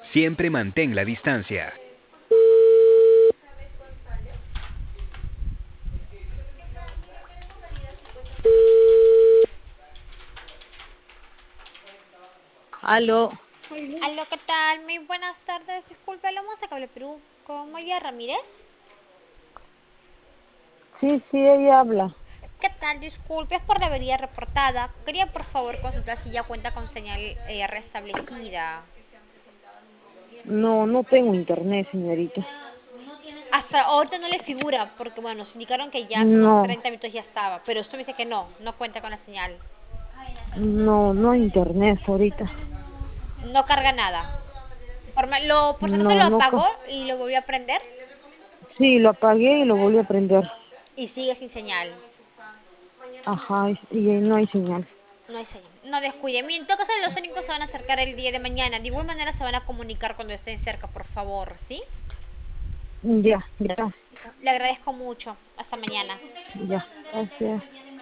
Siempre mantén la distancia. Aló, Aló, ¿qué tal? Muy buenas tardes. Disculpe, hablamos de Cable Perú con María Ramírez. sí, ella habla. ¿Qué tal? Disculpe, es por la avería reportada. Quería por favor consultar si ya cuenta con señal restablecida. No tengo internet, señorita. Hasta ahorita no le figura, porque bueno, nos indicaron que ya hace unos No, 30 minutos ya estaba, pero usted me dice que no cuenta con la señal. no hay internet ahorita. No carga nada. Por si acaso No, lo no, apagó y lo volvió a prender sí, lo apagué y lo volví a prender. y sigue sin señal. Ajá, y no hay señal. No hay señal. No descuide. Mire, en todo caso, los técnicos se van a acercar el día de mañana. De igual manera se van a comunicar cuando estén cerca, por favor, ¿sí? Ya, Le agradezco mucho. Hasta mañana. gracias.